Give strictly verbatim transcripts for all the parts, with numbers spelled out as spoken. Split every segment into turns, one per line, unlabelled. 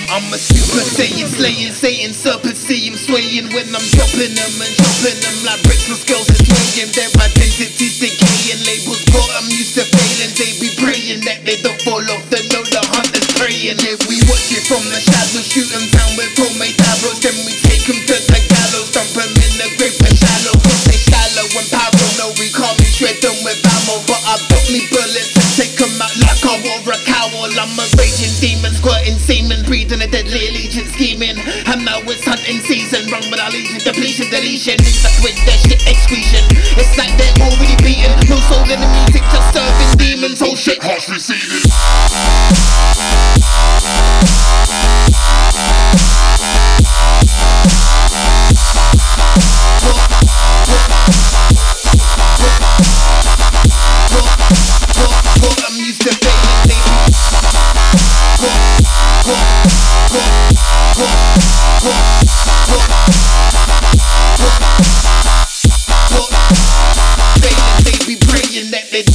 I'm a super saiyan, slaying Satan, serpent, see him swaying when I'm dropping them and chopping them like bricks and scales and swaying. Their identities decaying, labels got them used to failing. They be praying that they don't fall off, they know the hunter's praying. If we watch it from the shadows, shoot them down with homemade arrows, then we take them to the gallows, dump them in the grave and shallow. Cause they shallow and power, no we can't be shred them with ammo, but I got me bullets to take them out like I wore a cowl. I'm a raging demon, squirting semen, breathing a deadly allegiance scheming. And now it's hunting season, wrong with our legion, depletion, deletion. Things that with their shit excretion. It's like they're already beaten, no soul in the music, just serving demons. Whole shit harshly seeded. I'm used to failing, they failing, they be praying that they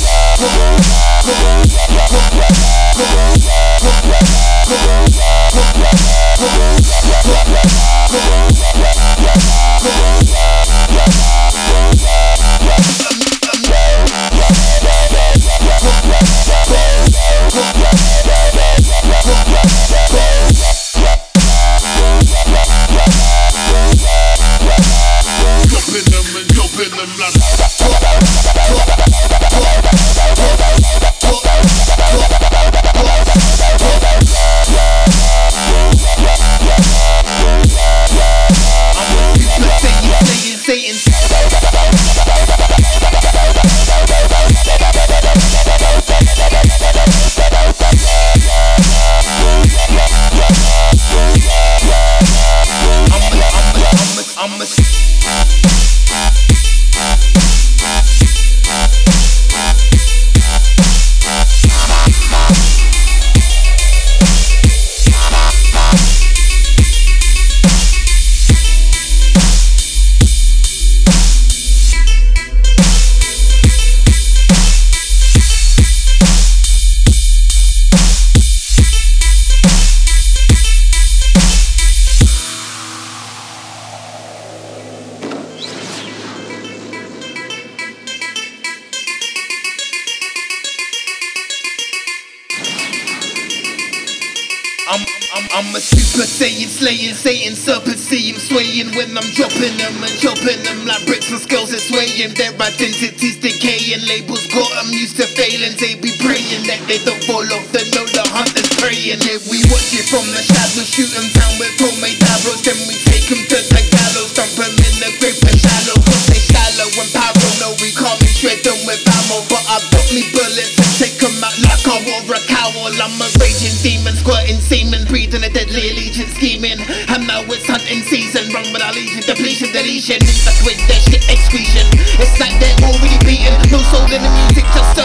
I'm a I'm, I'm, I'm a super saiyan, slaying Satan, serpent, see him swaying when I'm dropping them and chopping them like bricks and scales and swaying. Their identities decaying, labels got them used to failing. They be praying that they don't fall off, they know the hunter's praying. If we watch it from the shadows, shoot them down with homemade arrows, then we take them to the gallows, dump them in the grave and shallow. Cause they shallow and power, no we can't be shred them with ammo, but I got me bullets to take them out like I wore a cowl. I'm a raging demon, squirting semen, breathing a deadly allegiance scheming. And now it's hunting season, wrong with our legion, depletion, deletion. Things that with their shit excretion. It's like they're already beaten, no soul in the music, just